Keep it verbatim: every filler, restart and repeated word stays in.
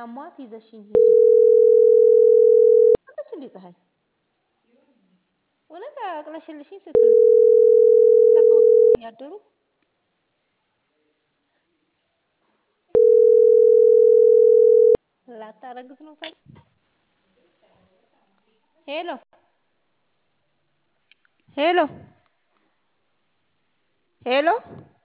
አሟት ይዘሽኝ ሂጂ አለች እንዴ ፀሐይ እውነት አቅለሽልሽኝ ስትል ያደሩ ላታረግዝ ነው ታዲያ ሄሎ ሄሎ ሄሎ